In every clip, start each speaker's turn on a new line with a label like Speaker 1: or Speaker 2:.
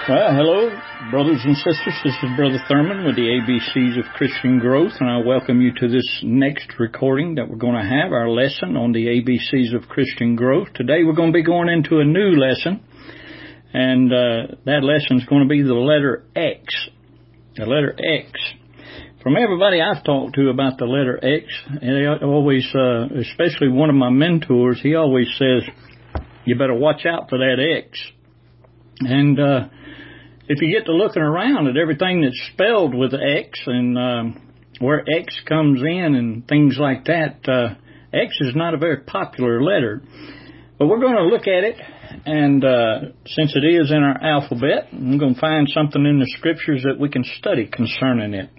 Speaker 1: Well, hello, brothers and sisters. This is Brother Thurman with the ABCs of Christian Growth, and I welcome you to this next recording that we're going to have, our lesson on the ABCs of Christian Growth. Today we're going to be going into a new lesson, and that lesson is going to be the letter X. The letter X. From everybody I've talked to about the letter X, they always, especially one of my mentors, he always says, you better watch out for that X. And if you get to looking around at everything that's spelled with X and where X comes in and things like that, X is not a very popular letter. But we're going to look at it, and since it is in our alphabet, I'm going to find something in the Scriptures that we can study concerning it.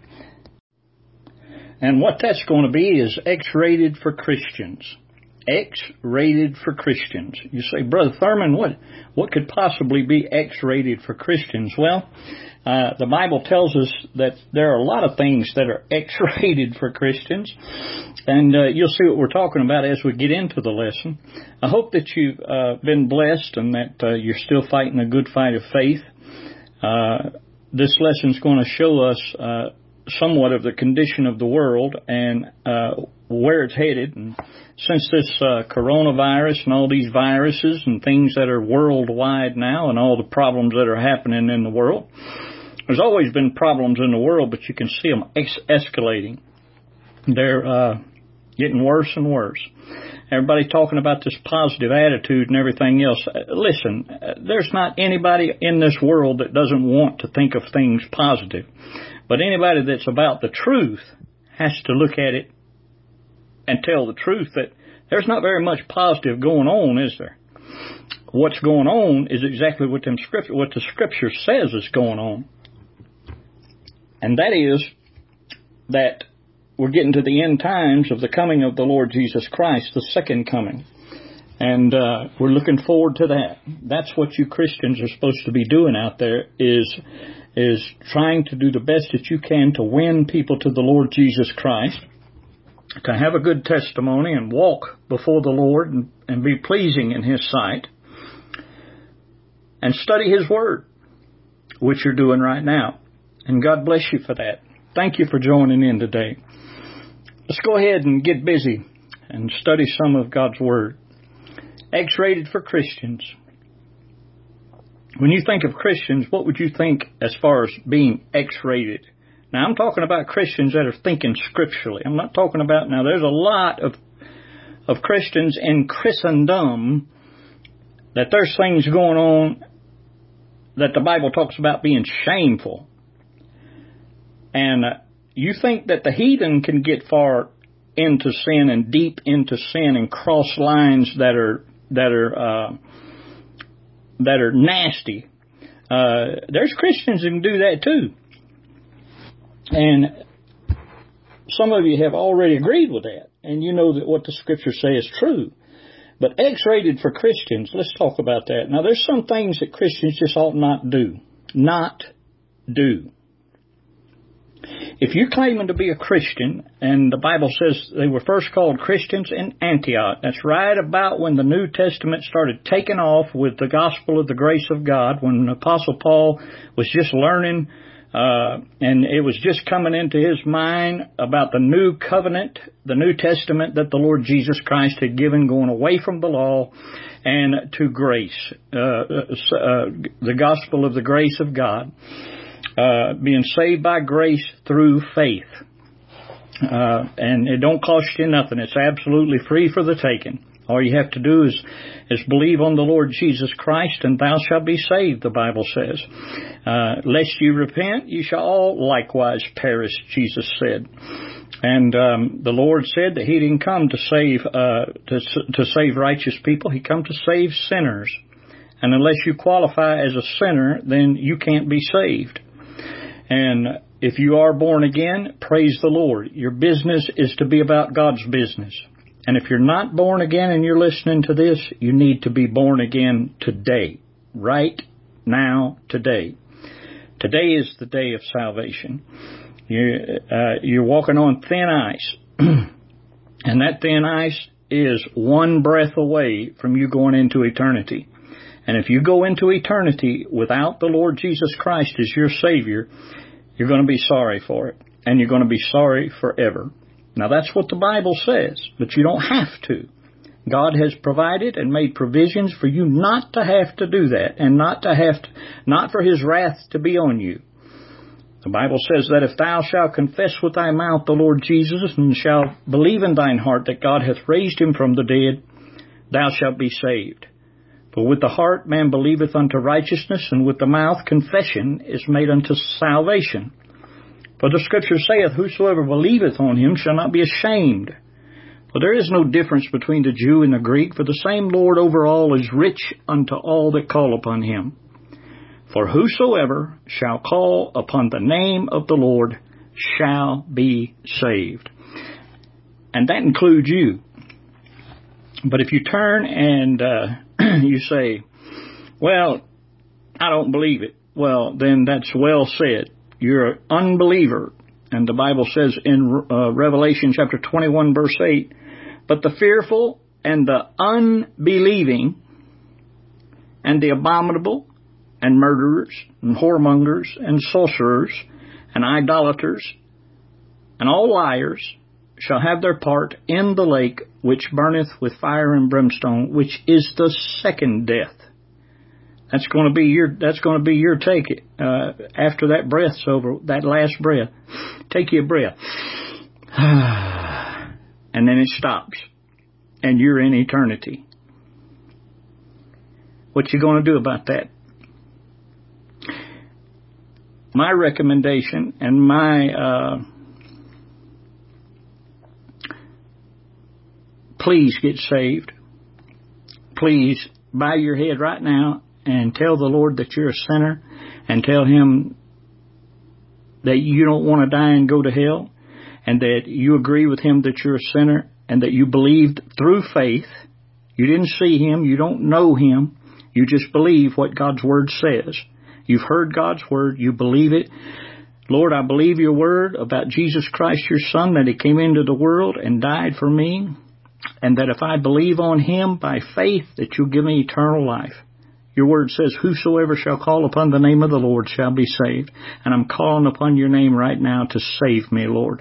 Speaker 1: And what that's going to be is X-rated for Christians. X-rated for Christians. You say, Brother Thurman, what could possibly be X-rated for Christians? Well, the Bible tells us that there are a lot of things that are X-rated for Christians, and you'll see what we're talking about as we get into the lesson. I hope that you've been blessed and that you're still fighting a good fight of faith. This lesson is going to show us somewhat of the condition of the world and where it's headed. And since this coronavirus and all these viruses and things that are worldwide now and all the problems that are happening in the world, there's always been problems in the world, but you can see them escalating. They're getting worse and worse. Everybody talking about this positive attitude and everything else. Listen, there's not anybody in this world that doesn't want to think of things positive. But anybody that's about the truth has to look at it and tell the truth that there's not very much positive going on, is there? What's going on is exactly what the Scripture says is going on. And that is that we're getting to the end times of the coming of the Lord Jesus Christ, the second coming. And we're looking forward to that. That's what you Christians are supposed to be doing out there, is trying to do the best that you can to win people to the Lord Jesus Christ, to have a good testimony and walk before the Lord and be pleasing in His sight, and study His Word, which you're doing right now. And God bless you for that. Thank you for joining in today. Let's go ahead and get busy and study some of God's Word. X-rated for Christians. When you think of Christians, what would you think as far as being X-rated? Now, I'm talking about Christians that are thinking scripturally. I'm not talking about, now, there's a lot of Christians in Christendom that there's things going on that the Bible talks about being shameful. And you think that the heathen can get far into sin and deep into sin and cross lines that are nasty. There's Christians who can do that too. And some of you have already agreed with that. And you know that what the Scriptures say is true. But X-rated for Christians, let's talk about that. Now, there's some things that Christians just ought not do. Not do. If you're claiming to be a Christian, and the Bible says they were first called Christians in Antioch, that's right about when the New Testament started taking off with the gospel of the grace of God, when the Apostle Paul was just learning, and it was just coming into his mind about the new covenant, the New Testament that the Lord Jesus Christ had given, going away from the law and to grace, the gospel of the grace of God. Being saved by grace through faith. And it don't cost you nothing. It's absolutely free for the taking. All you have to do is believe on the Lord Jesus Christ, and thou shalt be saved, the Bible says. Lest you repent, you shall all likewise perish, Jesus said. And the Lord said that He didn't come to save righteous people. He come to save sinners. And unless you qualify as a sinner, then you can't be saved. And if you are born again, praise the Lord. Your business is to be about God's business. And if you're not born again and you're listening to this, you need to be born again today. Right now, today. Today is the day of salvation. You're walking on thin ice. And that thin ice is one breath away from you going into eternity. And if you go into eternity without the Lord Jesus Christ as your Savior, you're going to be sorry for it. And you're going to be sorry forever. Now that's what the Bible says, but you don't have to. God has provided and made provisions for you not to have to do that, and not for His wrath to be on you. The Bible says that if thou shalt confess with thy mouth the Lord Jesus, and shalt believe in thine heart that God hath raised Him from the dead, thou shalt be saved. For with the heart man believeth unto righteousness, and with the mouth confession is made unto salvation. For the Scripture saith, whosoever believeth on Him shall not be ashamed. For there is no difference between the Jew and the Greek, for the same Lord over all is rich unto all that call upon Him. For whosoever shall call upon the name of the Lord shall be saved. And that includes you. But if you turn and you say, well, I don't believe it, well, then that's well said. You're an unbeliever. And the Bible says in Revelation chapter 21, verse 8, but the fearful and the unbelieving and the abominable and murderers and whoremongers and sorcerers and idolaters and all liars shall have their part in the lake which burneth with fire and brimstone, which is the second death. That's going to be your take after that breath's over, that last breath. Take your breath. And then it stops. And you're in eternity. What you going to do about that? My recommendation and my please get saved. Please bow your head right now and tell the Lord that you're a sinner, and tell Him that you don't want to die and go to hell, and that you agree with Him that you're a sinner, and that you believed through faith. You didn't see Him, you don't know Him, you just believe what God's Word says. You've heard God's Word, you believe it. Lord, I believe your Word about Jesus Christ, your Son, that He came into the world and died for me, and that if I believe on Him by faith, that you'll give me eternal life. Your Word says, whosoever shall call upon the name of the Lord shall be saved. And I'm calling upon your name right now to save me, Lord.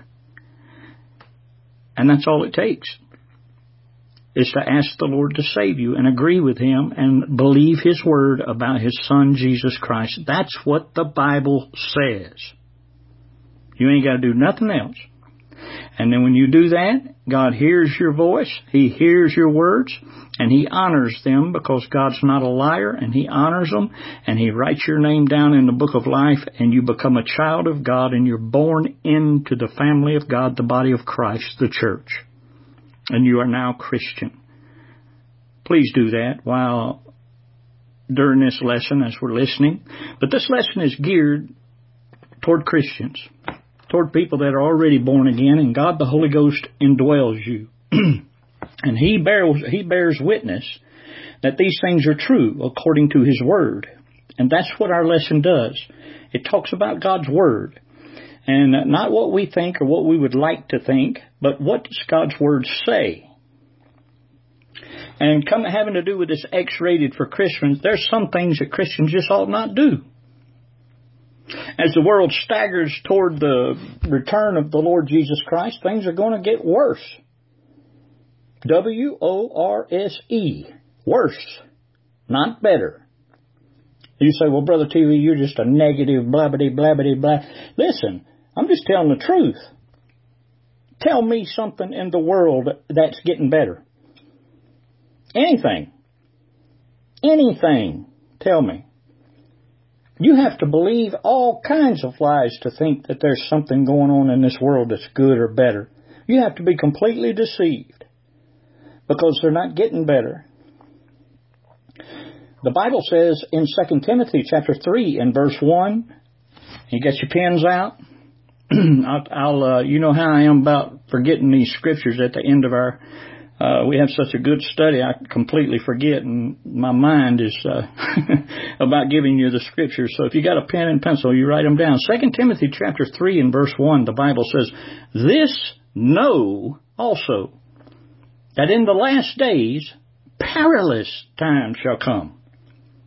Speaker 1: And that's all it takes, is to ask the Lord to save you and agree with Him and believe His Word about His Son, Jesus Christ. That's what the Bible says. You ain't got to do nothing else. And then when you do that, God hears your voice, He hears your words, and He honors them, because God's not a liar, and He honors them, and He writes your name down in the book of life, and you become a child of God, and you're born into the family of God, the body of Christ, the church. And you are now Christian. Please do that while during this lesson as we're listening. But this lesson is geared toward Christians, toward people that are already born again, and God the Holy Ghost indwells you. And He bears witness that these things are true according to His Word. And that's what our lesson does. It talks about God's Word. And not what we think or what we would like to think, but what does God's Word say? And having to do with this X-rated for Christians, there's some things that Christians just ought not do. As the world staggers toward the return of the Lord Jesus Christ, things are going to get worse. W-O-R-S-E. Worse. Not better. You say, well, Brother TV, you're just a negative blabbity-blabbity-blah. Listen, I'm just telling the truth. Tell me something in the world that's getting better. Anything. Anything. Tell me. You have to believe all kinds of lies to think that there's something going on in this world that's good or better. You have to be completely deceived, because they're not getting better. The Bible says in 2 Timothy chapter 3 and verse 1, you got your pens out? You know how I am about forgetting these scriptures at the end of our, we have such a good study, I completely forget, and my mind is about giving you the scriptures. So if you got a pen and pencil, you write them down. 2 Timothy chapter 3 and verse 1, the Bible says, this know also, that in the last days perilous times shall come.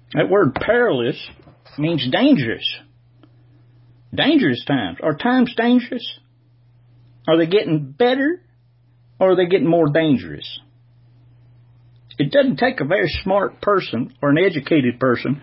Speaker 1: That word perilous means dangerous. Dangerous times. Are times dangerous? Are they getting better? Or are they getting more dangerous? It doesn't take a very smart person or an educated person.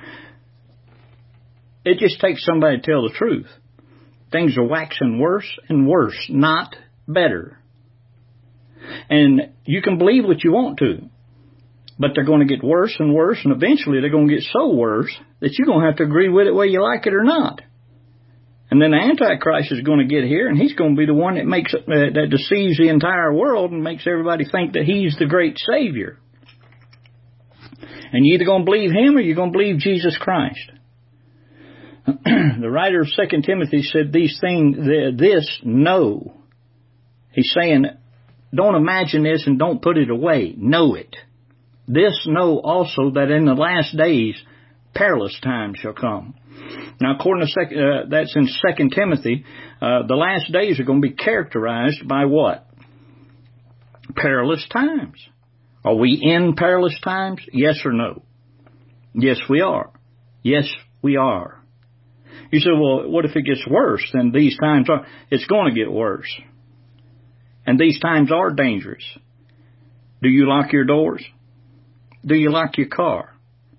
Speaker 1: It just takes somebody to tell the truth. Things are waxing worse and worse, not better. And you can believe what you want to, but they're going to get worse and worse, and eventually they're going to get so worse that you're going to have to agree with it whether you like it or not. And then the Antichrist is going to get here, and he's going to be the one that makes that deceives the entire world and makes everybody think that he's the great Savior. And you're either going to believe him or you're going to believe Jesus Christ. The writer of 2 Timothy said these things, know. He's saying, don't imagine this and don't put it away. Know it. This know also that in the last days perilous times shall come. Now, according to that's in 2 Timothy, the last days are going to be characterized by what? Perilous times. Are we in perilous times? Yes or no? Yes, we are. Yes, we are. You say, well, what if it gets worse than these times are? It's going to get worse. And these times are dangerous. Do you lock your doors? Do you lock your car?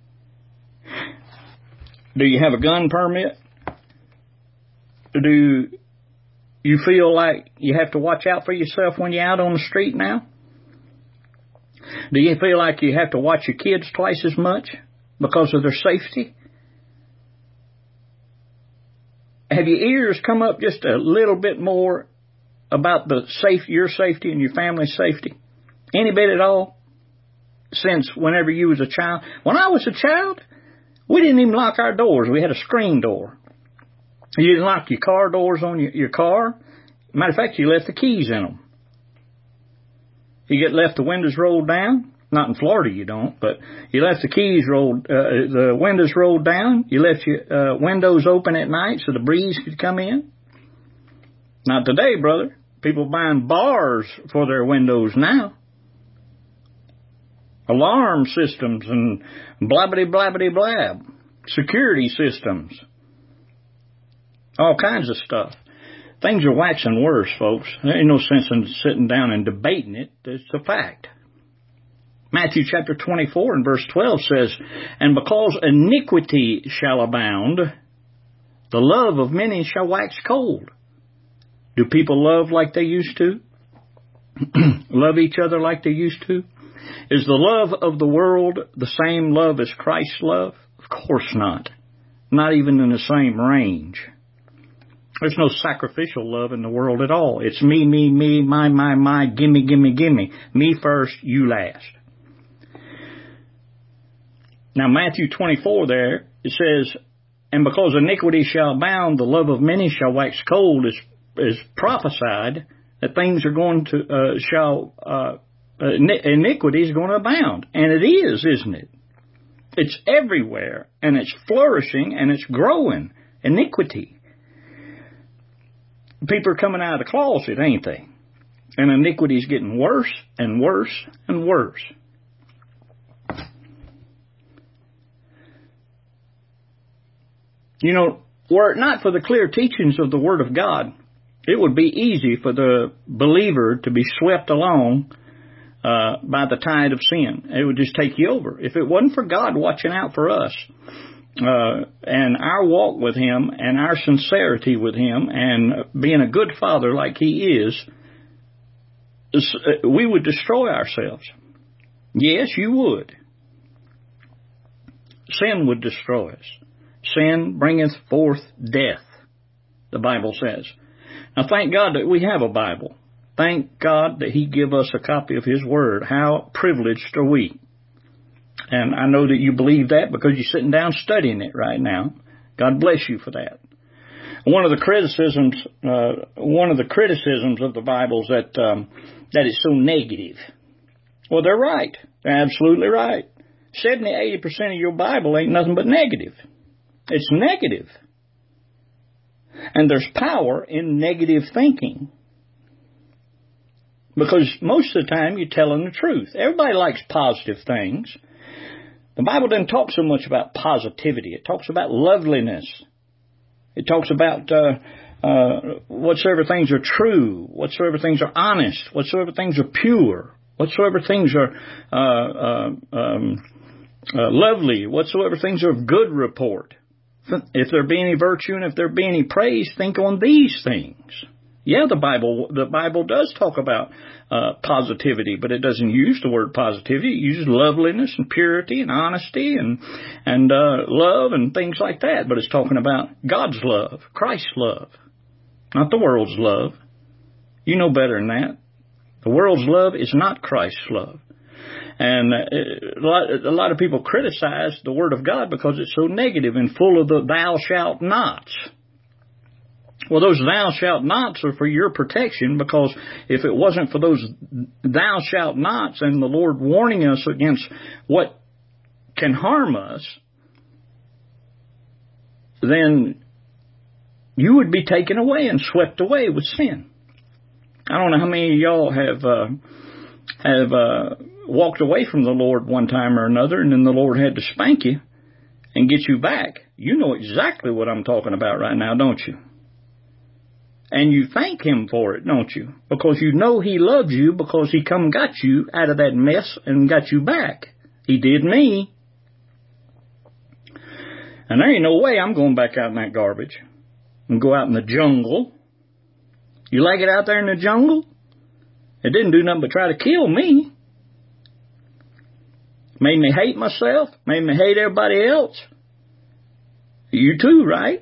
Speaker 1: Do you have a gun permit? Do you feel like you have to watch out for yourself when you're out on the street now? Do you feel like you have to watch your kids twice as much because of their safety? Have your ears come up just a little bit more about your safety and your family's safety? Any bit at all? Since whenever you was a child? When I was a child, we didn't even lock our doors. We had a screen door. You didn't lock your car doors on your car. Matter of fact, you left the keys in them. You left the windows rolled down. Not in Florida, you don't, but you left the windows rolled down. You left your windows open at night so the breeze could come in. Not today, brother. People buying bars for their windows now. Alarm systems and blabbity-blabbity-blab. Security systems. All kinds of stuff. Things are waxing worse, folks. There ain't no sense in sitting down and debating it. It's a fact. Matthew chapter 24 and verse 12 says, and because iniquity shall abound, the love of many shall wax cold. Do people love like they used to? Love each other like they used to? Is the love of the world the same love as Christ's love? Of course not. Not even in the same range. There's no sacrificial love in the world at all. It's me, my, gimme, gimme, gimme. Me first, you last. Now, Matthew 24 there, it says, and because iniquity shall abound, the love of many shall wax cold, is prophesied that things are going to, iniquity is going to abound. And it is, isn't it? It's everywhere, and it's flourishing, and it's growing. Iniquity. People are coming out of the closet, ain't they? And iniquity is getting worse and worse and worse. You know, were it not for the clear teachings of the Word of God, it would be easy for the believer to be swept along by the tide of sin. It would just take you over. If it wasn't for God watching out for us, and our walk with Him and our sincerity with Him and being a good father like He is, we would destroy ourselves. Yes, you would. Sin would destroy us. Sin bringeth forth death, the Bible says. Now, thank God that we have a Bible. Thank God that He give us a copy of His Word. How privileged are we? And I know that you believe that because you're sitting down studying it right now. God bless you for that. One of the criticisms of the Bible is that it's so negative. Well, they're right. They're absolutely right. 70-80% of your Bible ain't nothing but negative. It's negative. And there's power in negative thinking. Because most of the time you're telling the truth. Everybody likes positive things. The Bible doesn't talk so much about positivity. It talks about loveliness. It talks about whatsoever things are true, whatsoever things are honest, whatsoever things are pure, whatsoever things are lovely, whatsoever things are of good report. If there be any virtue and if there be any praise, think on these things. Yeah, the Bible does talk about positivity, but it doesn't use the word positivity. It uses loveliness and purity and honesty and love and things like that. But it's talking about God's love, Christ's love, not the world's love. You know better than that. The world's love is not Christ's love. And a lot of people criticize the Word of God because it's so negative and full of the thou shalt nots. Well, those thou shalt nots are for your protection, because if it wasn't for those thou shalt nots and the Lord warning us against what can harm us, then you would be taken away and swept away with sin. I don't know how many of y'all have walked away from the Lord one time or another, and then the Lord had to spank you and get you back. You know exactly what I'm talking about right now, don't you? And you thank Him for it, don't you? Because you know He loves you, because He come got you out of that mess and got you back. He did me. And there ain't no way I'm going back out in that garbage and go out in the jungle. You like it out there in the jungle? It didn't do nothing but try to kill me. Made me hate myself. Made me hate everybody else. You too, right?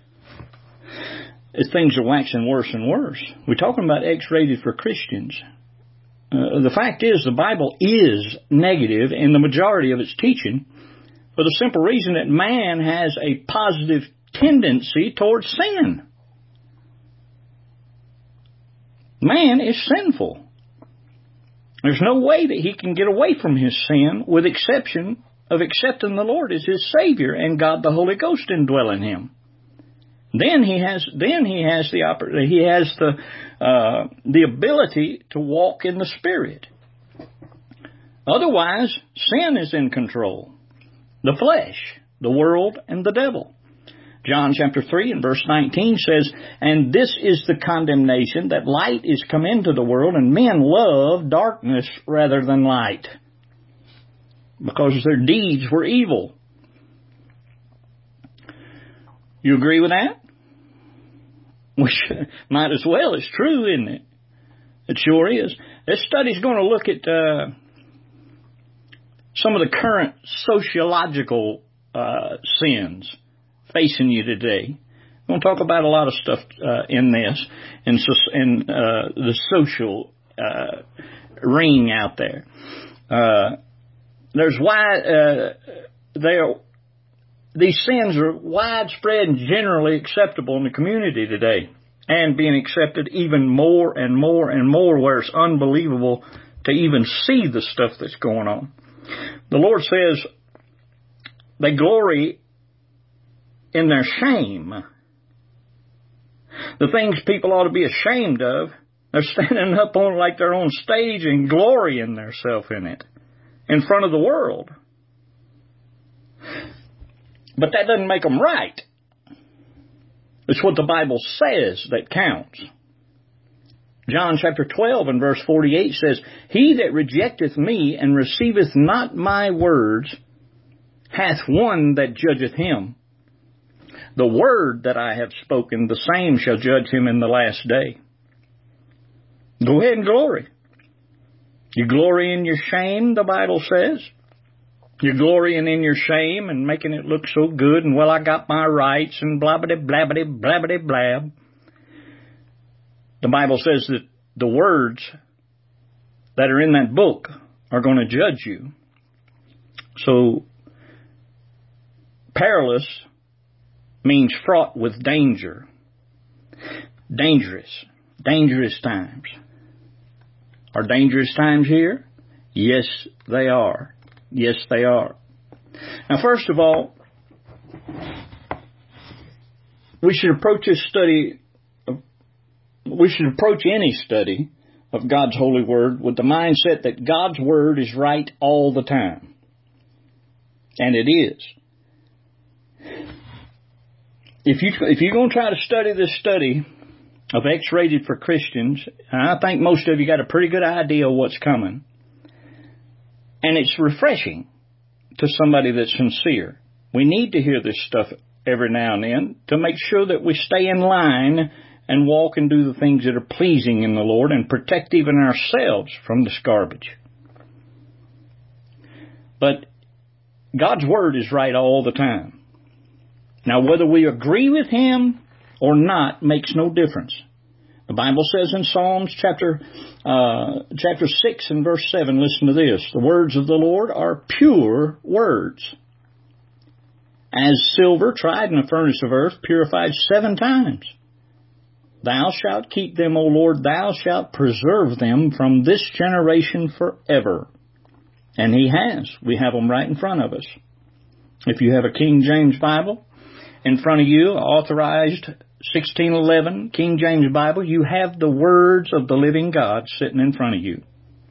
Speaker 1: As things are waxing worse and worse. We're talking about X-rated for Christians. The fact is, the Bible is negative in the majority of its teaching for the simple reason that man has a positive tendency towards sin. Man is sinful. There's no way that he can get away from his sin with exception of accepting the Lord as his Savior and God the Holy Ghost indwell in him. Then he has the ability to walk in the Spirit. Otherwise, sin is in control. The flesh, the world, and the devil. John chapter 3 and verse 19 says, "And this is the condemnation, that light is come into the world, and men love darkness rather than light, because their deeds were evil." You agree with that? Which might as well. It's true, isn't it? It sure is. This study's going to look at some of the current sociological sins facing you today. We're going to talk about a lot of stuff in this, in the social ring out there. These sins are widespread and generally acceptable in the community today, and being accepted even more and more and more, where it's unbelievable to even see the stuff that's going on. The Lord says they glory in their shame. The things people ought to be ashamed of, they're standing up on like their own stage and glorying themselves in it in front of the world. But that doesn't make them right. It's what the Bible says that counts. John chapter 12 and verse 48 says, "He that rejecteth me and receiveth not my words hath one that judgeth him. The word that I have spoken, the same shall judge him in the last day." Go ahead and glory. You glory in your shame, the Bible says. You're glorying in your shame and making it look so good, and, well, I got my rights, and blabbity, blabbity, blabbity, blab. The Bible says that the words that are in that book are going to judge you. So, perilous means fraught with danger. Dangerous. Dangerous times. Are dangerous times here? Yes, they are. Yes, they are. Now, first of all, we should approach any study of God's holy word with the mindset that God's word is right all the time. And it is. If you're going to try to study this study of X-Rated for Christians, I think most of you got a pretty good idea of what's coming. And it's refreshing to somebody that's sincere. We need to hear this stuff every now and then to make sure that we stay in line and walk and do the things that are pleasing in the Lord and protect even ourselves from this garbage. But God's Word is right all the time. Now, whether we agree with Him or not makes no difference. The Bible says in Psalms chapter 6 and verse 7, listen to this. The words of the Lord are pure words, as silver tried in a furnace of earth, purified 7 times. Thou shalt keep them, O Lord, thou shalt preserve them from this generation forever. And He has. We have them right in front of us. If you have a King James Bible in front of you, authorized 1611 King James Bible, you have the words of the living God sitting in front of you.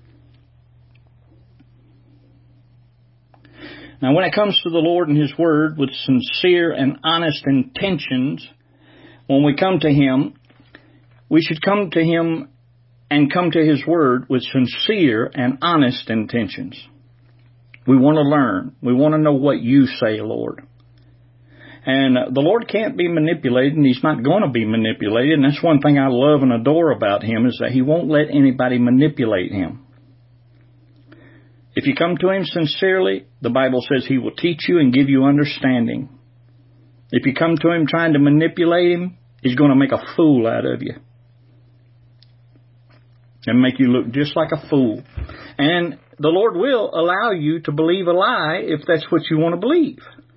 Speaker 1: Now, when it comes to the Lord and His Word with sincere and honest intentions, when we come to Him, we should come to Him and come to His Word with sincere and honest intentions. We want to learn. We want to know what You say, Lord. And the Lord can't be manipulated, and He's not going to be manipulated. And that's one thing I love and adore about Him, is that He won't let anybody manipulate Him. If you come to Him sincerely, the Bible says He will teach you and give you understanding. If you come to Him trying to manipulate Him, He's going to make a fool out of you and make you look just like a fool. And the Lord will allow you to believe a lie if that's what you want to believe.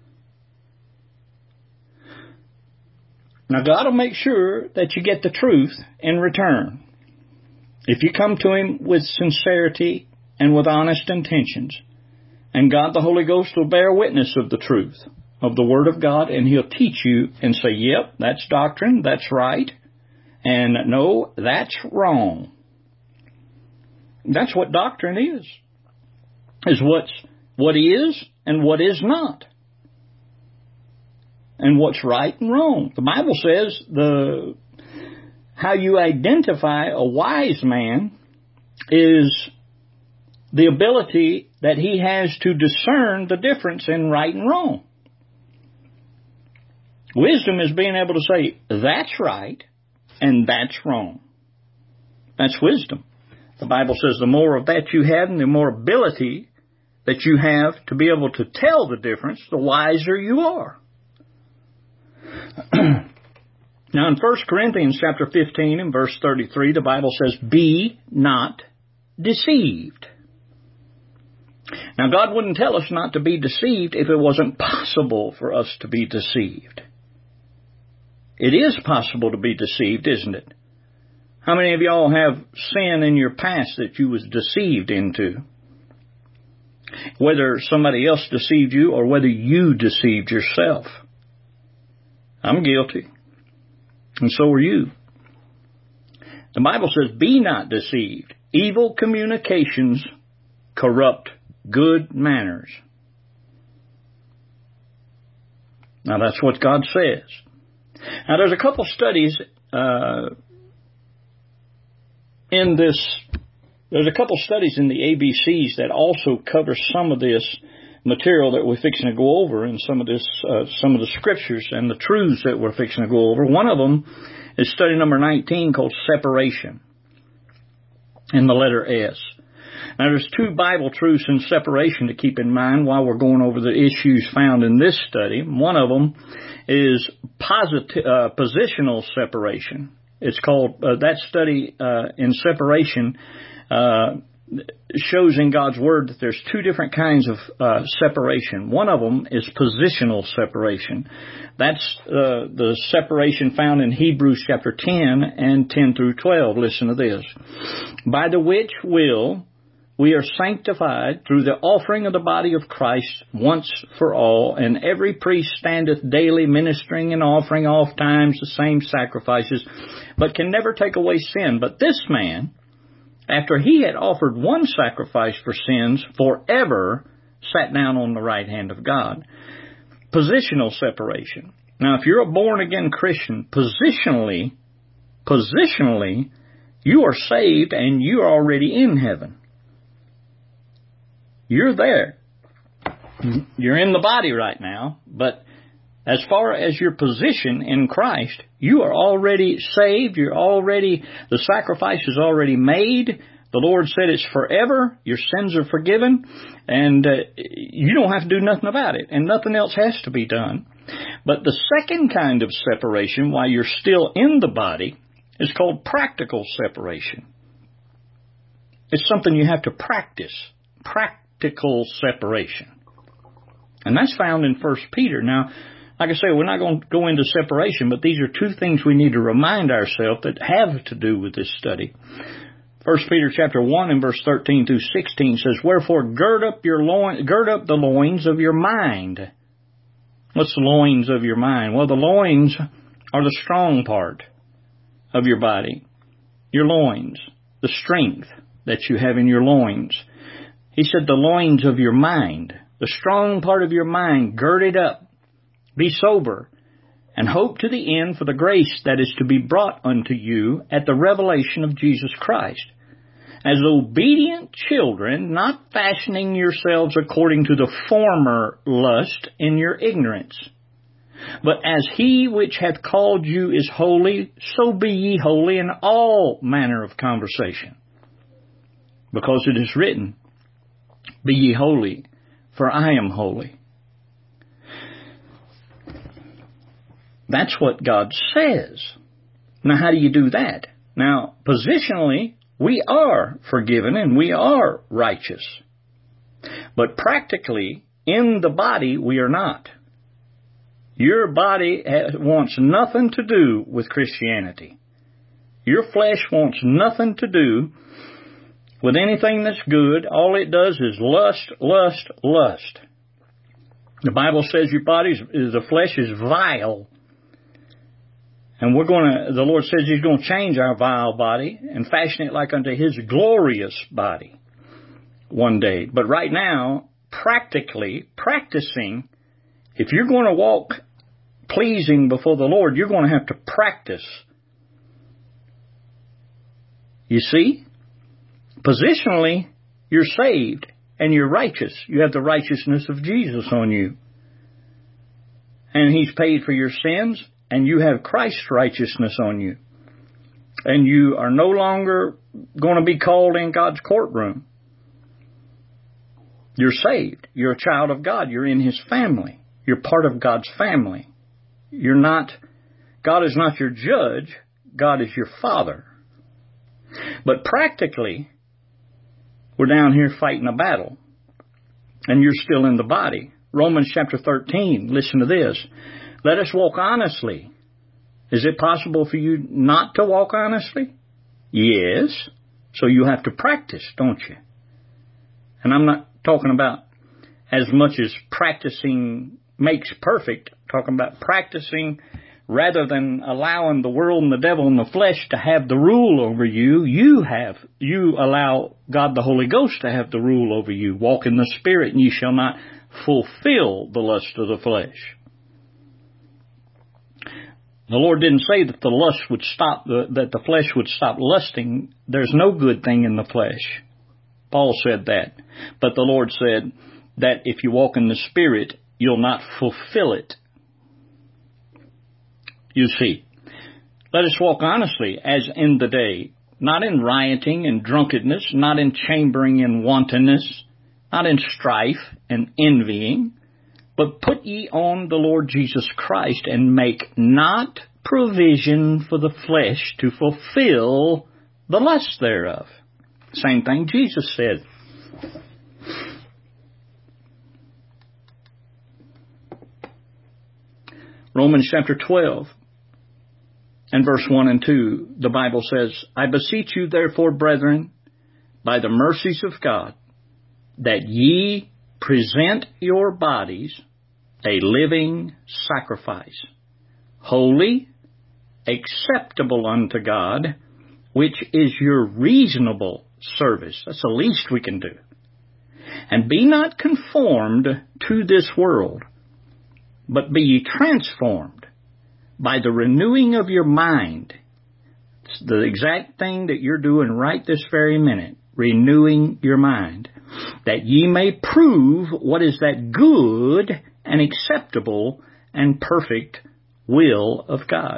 Speaker 1: Now, God will make sure that you get the truth in return. If you come to Him with sincerity and with honest intentions, and God the Holy Ghost will bear witness of the truth of the Word of God, and He'll teach you and say, yep, that's doctrine, that's right, and no, that's wrong. That's what doctrine is what is and what is not, and what's right and wrong. The Bible says how you identify a wise man is the ability that he has to discern the difference in right and wrong. Wisdom is being able to say, that's right and that's wrong. That's wisdom. The Bible says the more of that you have and the more ability that you have to be able to tell the difference, the wiser you are. Now in 1 Corinthians chapter 15 and verse 33, the Bible says, be not deceived. Now God wouldn't tell us not to be deceived if it wasn't possible for us to be deceived. It is possible to be deceived, isn't it? How many of y'all have sin in your past that you was deceived into? Whether somebody else deceived you or whether you deceived yourself. I'm guilty. And so are you. The Bible says, be not deceived. Evil communications corrupt good manners. Now that's what God says. Now there's a couple studies there's a couple studies in the ABCs that also cover some of this material that we're fixing to go over, and some of the scriptures and the truths that we're fixing to go over. One of them is study number 19 called Separation, in the letter S. Now there's 2 Bible truths in separation to keep in mind while we're going over the issues found in this study. One of them is positional separation. It's called, that study in separation shows in God's Word that there's 2 different kinds of separation. One of them is positional separation. That's the separation found in Hebrews chapter 10 and 10 through 12. Listen to this. By the which will we are sanctified through the offering of the body of Christ once for all, and every priest standeth daily ministering and offering oft times the same sacrifices, but can never take away sin. But this man, after he had offered one sacrifice for sins forever, sat down on the right hand of God. Positional separation. Now, if you're a born-again Christian, positionally, you are saved and you are already in heaven. You're there. You're in the body right now, but as far as your position in Christ, you are already saved. The sacrifice is already made. The Lord said it's forever. Your sins are forgiven, and you don't have to do nothing about it, and nothing else has to be done. But the second kind of separation, while you're still in the body, is called practical separation. It's something you have to practice. Practical separation. And that's found in 1 Peter. Now, like I say, we're not going to go into separation, but these are two things we need to remind ourselves that have to do with this study. 1 Peter chapter 1 and verse 13 through 16 says, "Wherefore gird up the loins of your mind." What's the loins of your mind? Well, the loins are the strong part of your body. Your loins, the strength that you have in your loins. He said the loins of your mind, the strong part of your mind, gird it up. Be sober, and hope to the end for the grace that is to be brought unto you at the revelation of Jesus Christ. As obedient children, not fashioning yourselves according to the former lust in your ignorance. But as he which hath called you is holy, so be ye holy in all manner of conversation. Because it is written, "Be ye holy, for I am holy." That's what God says. Now, how do you do that? Now, positionally, we are forgiven and we are righteous. But practically, in the body, we are not. Your body wants nothing to do with Christianity. Your flesh wants nothing to do with anything that's good. All it does is lust, lust, lust. The Bible says the flesh is vile. And the Lord says He's going to change our vile body and fashion it like unto His glorious body one day. But right now, practicing, if you're going to walk pleasing before the Lord, you're going to have to practice. You see? Positionally, you're saved and you're righteous. You have the righteousness of Jesus on you. And He's paid for your sins. And you have Christ's righteousness on you. And you are no longer going to be called in God's courtroom. You're saved. You're a child of God. You're in His family. You're part of God's family. God is not your judge. God is your Father. But practically, we're down here fighting a battle. And you're still in the body. Romans chapter 13, listen to this. Let us walk honestly. Is it possible for you not to walk honestly? Yes. So you have to practice, don't you? And I'm not talking about as much as practicing makes perfect. I'm talking about practicing rather than allowing the world and the devil and the flesh to have the rule over you. You allow God the Holy Ghost to have the rule over you. Walk in the Spirit and ye shall not fulfill the lust of the flesh. The Lord didn't say that that the flesh would stop lusting. There's no good thing in the flesh. Paul said that. But the Lord said that if you walk in the Spirit, you'll not fulfill it. You see, let us walk honestly as in the day, not in rioting and drunkenness, not in chambering and wantonness, not in strife and envying, but put ye on the Lord Jesus Christ, and make not provision for the flesh to fulfill the lust thereof. Same thing Jesus said. Romans chapter 12 and verse 1 and 2, the Bible says, "I beseech you therefore, brethren, by the mercies of God, that ye present your bodies a living sacrifice, holy, acceptable unto God, which is your reasonable service." That's the least we can do. And be not conformed to this world, but be ye transformed by the renewing of your mind. It's the exact thing that you're doing right this very minute, renewing your mind, that ye may prove what is that good and acceptable and perfect will of God.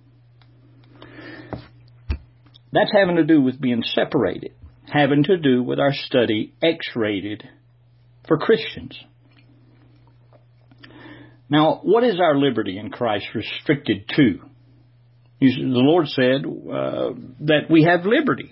Speaker 1: That's having to do with being separated, having to do with our study X-rated for Christians. Now, what is our liberty in Christ restricted to? The Lord said that we have liberty,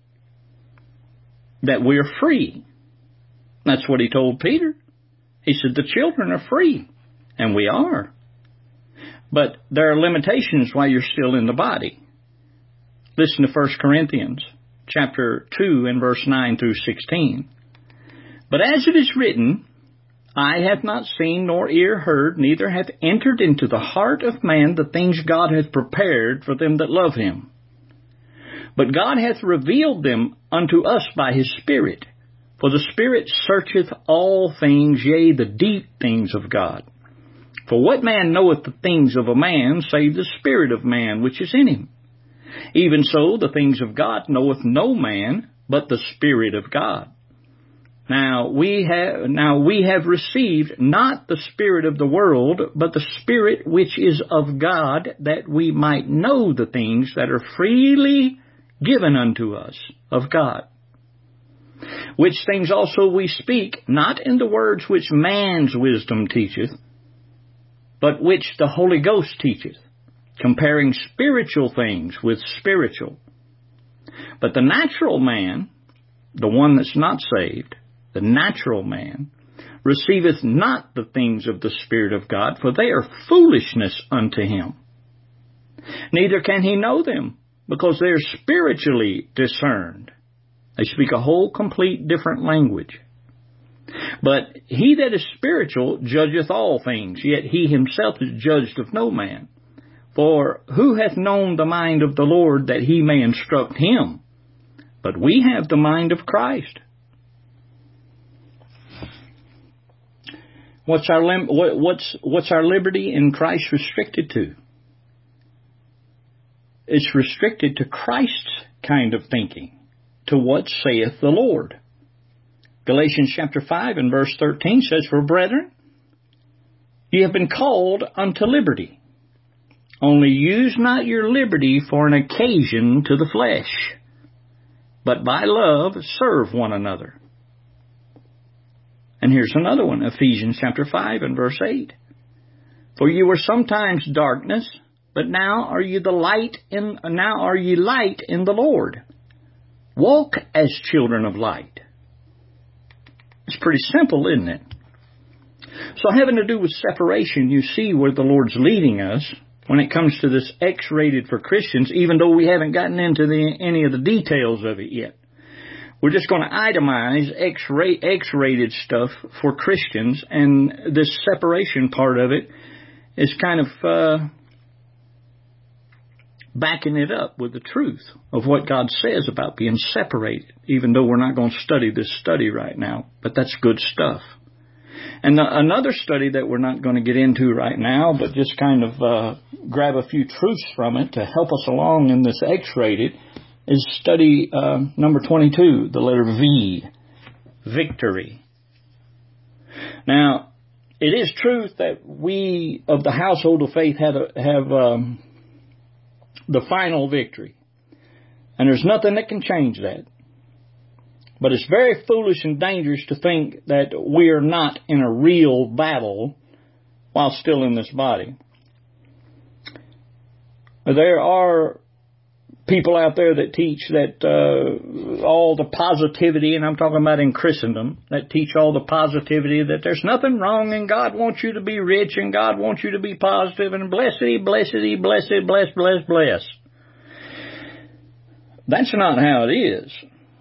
Speaker 1: that we are free. That's what He told Peter. He said the children are free, and we are. But there are limitations while you're still in the body. Listen to 1 Corinthians chapter 2 and verse 9 through 16. But as it is written, eye hath not seen, nor ear heard, neither hath entered into the heart of man the things God hath prepared for them that love Him. But God hath revealed them unto us by His Spirit. For the Spirit searcheth all things, yea, the deep things of God. For what man knoweth the things of a man, save the spirit of man which is in him? Even so, the things of God knoweth no man, but the Spirit of God. Now we have received not the spirit of the world, but the Spirit which is of God, that we might know the things that are freely given unto us of God. Which things also we speak, not in the words which man's wisdom teacheth, but which the Holy Ghost teacheth, comparing spiritual things with spiritual. But the natural man, the one that's not saved, the natural man, receiveth not the things of the Spirit of God, for they are foolishness unto him. Neither can he know them, because they are spiritually discerned. They speak a whole complete different language. But he that is spiritual judgeth all things, yet he himself is judged of no man. For who hath known the mind of the Lord, that he may instruct him? But we have the mind of Christ. What's our liberty in Christ restricted to? It's restricted to Christ's kind of thinking, to what saith the Lord. Galatians chapter 5 and verse 13 says, For brethren, ye have been called unto liberty. Only use not your liberty for an occasion to the flesh, but by love serve one another. And here's another one, Ephesians chapter 5 and verse 8. For you were sometimes darkness, but now are ye light in the Lord. Walk as children of light. It's pretty simple, isn't it? So having to do with separation, you see where the Lord's leading us when it comes to this X-rated for Christians, even though we haven't gotten into any of the details of it yet. We're just going to itemize X-rated stuff for Christians, and this separation part of it is kind of backing it up with the truth of what God says about being separated, even though we're not going to study this study right now, but that's good stuff. And another study that we're not going to get into right now, but just kind of grab a few truths from it to help us along in this X-rated, is study number 22, the letter V, victory. Now, it is truth that we of the household of faith have the final victory. And there's nothing that can change that. But it's very foolish and dangerous to think that we are not in a real battle while still in this body. There are people out there that teach that all the positivity, and I'm talking about in Christendom, that teach all the positivity, that there's nothing wrong and God wants you to be rich and God wants you to be positive and blessed. That's not how it is.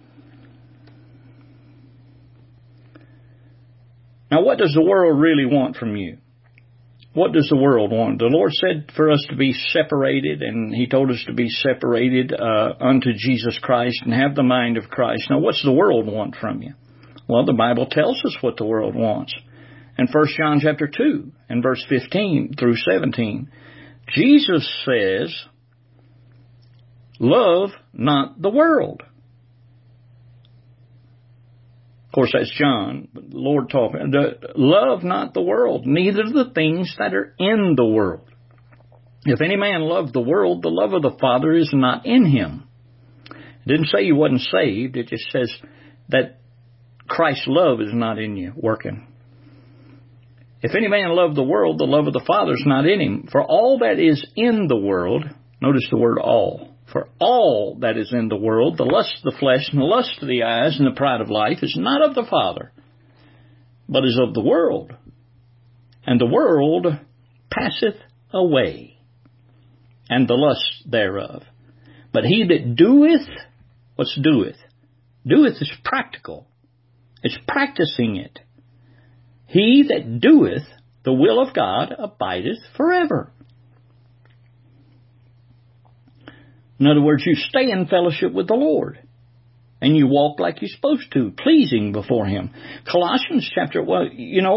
Speaker 1: Now, what does the world really want from you? What does the world want? The Lord said for us to be separated, and He told us to be separated unto Jesus Christ and have the mind of Christ. Now, what's the world want from you? Well, the Bible tells us what the world wants. In 1 John chapter 2 and verse 15 through 17, Jesus says, love not the world. Of course, that's John, but the Lord talking. Love not the world, neither the things that are in the world. If any man love the world, the love of the Father is not in him. It didn't say you wasn't saved. It just says that Christ's love is not in you, working. If any man love the world, the love of the Father is not in him. For all that is in the world, notice the word all. For all that is in the world, the lust of the flesh and the lust of the eyes and the pride of life is not of the Father, but is of the world. And the world passeth away, and the lust thereof. But he that doeth, what's doeth? Doeth is practical. It's practicing it. He that doeth the will of God abideth forever. In other words, you stay in fellowship with the Lord. And you walk like you're supposed to, pleasing before Him. Colossians chapter, where's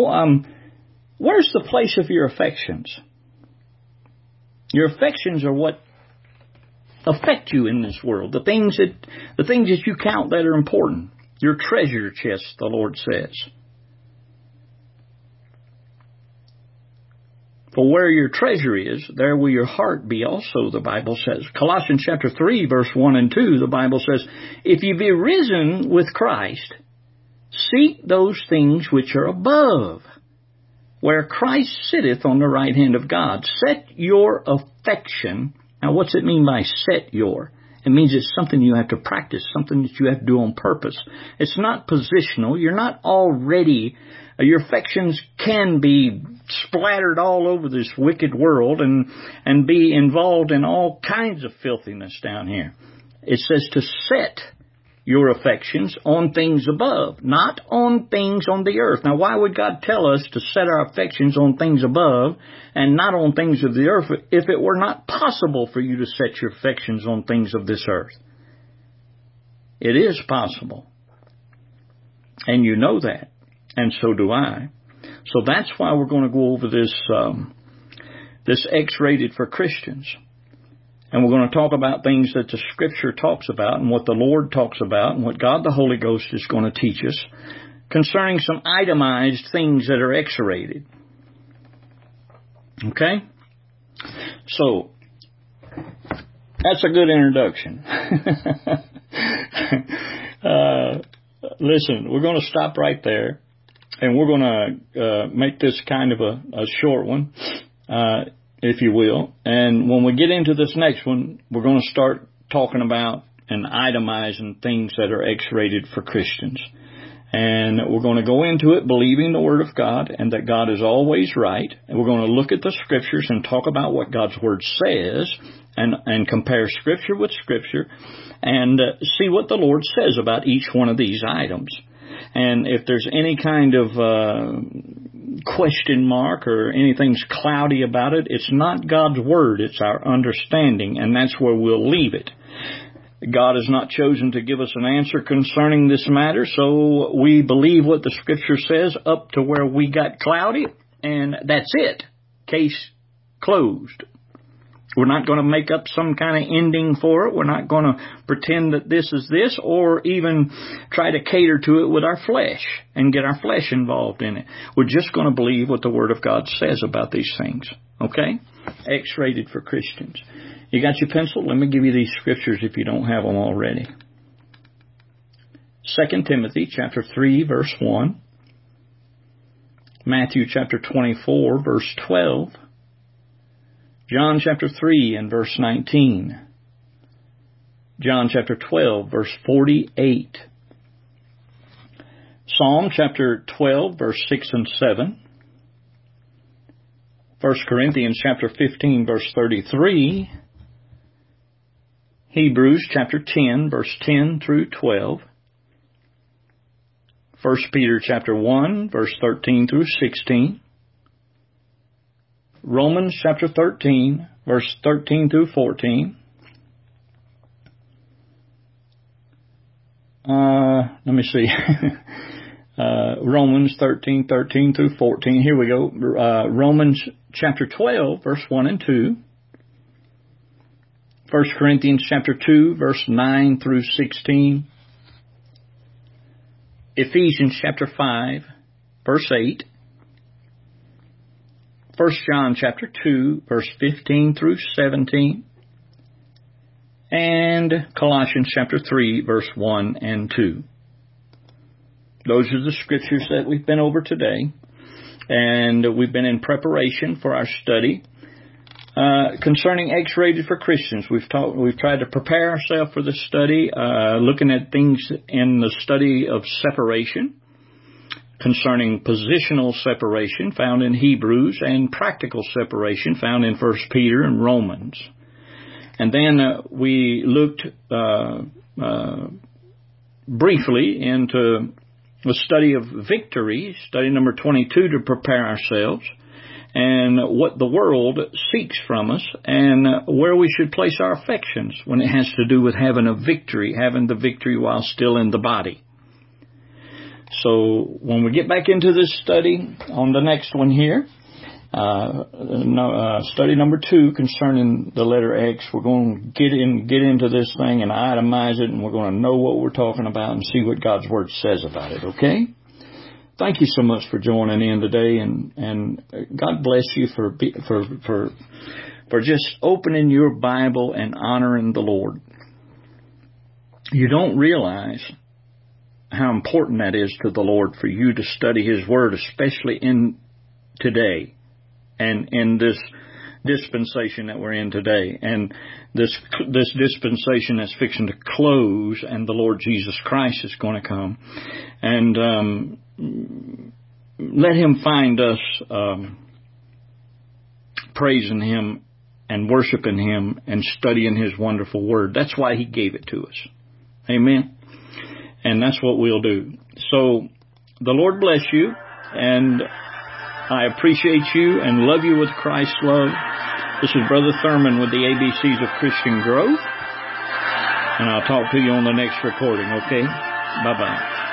Speaker 1: the place of your affections? Your affections are what affect you in this world. The things that you count that are important. Your treasure chest, the Lord says. For where your treasure is, there will your heart be also, the Bible says. Colossians chapter 3, verse 1 and 2, the Bible says, if you be risen with Christ, seek those things which are above, where Christ sitteth on the right hand of God. Set your affection. Now, what's it mean by set your? It means it's something you have to practice, something that you have to do on purpose. It's not positional. You're not already... Your affections can be splattered all over this wicked world and be involved in all kinds of filthiness down here. It says to set your affections on things above, not on things on the earth. Now, why would God tell us to set our affections on things above and not on things of the earth if it were not possible for you to set your affections on things of this earth? It is possible. And you know that. And so do I. So that's why we're going to go over this X-rated for Christians. And we're going to talk about things that the Scripture talks about and what the Lord talks about and what God the Holy Ghost is going to teach us concerning some itemized things that are X-rated. Okay? So, that's a good introduction. Listen, we're going to stop right there. And we're going to make this kind of a short one, if you will. And when we get into this next one, we're going to start talking about and itemizing things that are X-rated for Christians. And we're going to go into it believing the Word of God and that God is always right. And we're going to look at the Scriptures and talk about what God's Word says and compare Scripture with Scripture and see what the Lord says about each one of these items. And if there's any kind of question mark or anything's cloudy about it, it's not God's Word, it's our understanding, and that's where we'll leave it. God has not chosen to give us an answer concerning this matter, so we believe what the Scripture says up to where we got cloudy, and that's it. Case closed. We're not going to make up some kind of ending for it. We're not going to pretend that this is this or even try to cater to it with our flesh and get our flesh involved in it. We're just going to believe what the Word of God says about these things. Okay? X-rated for Christians. You got your pencil? Let me give you these scriptures if you don't have them already. 2 Timothy chapter 3, verse 1. Matthew chapter 24, verse 12. John chapter 3 and verse 19. John chapter 12, verse 48. Psalm chapter 12, verse 6 and 7. 1 Corinthians chapter 15, verse 33. Hebrews chapter 10, verse 10 through 12. 1 Peter chapter 1, verse 13 through 16. Romans chapter 13, verse 13 through 14. Let me see. Romans 13:13 through 14. Here we go. Romans chapter 12, verse 1 and 2. 1 Corinthians chapter 2, verse 9 through 16. Ephesians chapter 5, verse 8. 1 John chapter 2, verse 15 through 17. And Colossians chapter 3, verse 1 and 2. Those are the scriptures that we've been over today. And we've been in preparation for our study concerning X-Rated for Christians. We've tried to prepare ourselves for this study, looking at things in the study of separation, concerning positional separation found in Hebrews, and practical separation found in 1 Peter and Romans. And then we looked briefly into the study of victory, study number 22, to prepare ourselves, and what the world seeks from us, and where we should place our affections when it has to do with having a victory, having the victory while still in the body. So when we get back into this study on the next one here, study number 2 concerning the letter X, we're going to get into this thing and itemize it, and we're going to know what we're talking about and see what God's Word says about it, okay? Thank you so much for joining in today, and God bless you for just opening your Bible and honoring the Lord. You don't realize how important that is to the Lord for you to study His Word, especially in today. And in this dispensation that we're in today, and this dispensation that's fixing to close, and the Lord Jesus Christ is going to come, and let Him find us praising Him and worshiping Him and studying His wonderful Word. That's why He gave it to us. Amen. And that's what we'll do. So the Lord bless you, and I appreciate you and love you with Christ's love. This is Brother Thurman with the ABCs of Christian Growth. And I'll talk to you on the next recording, okay? Bye-bye.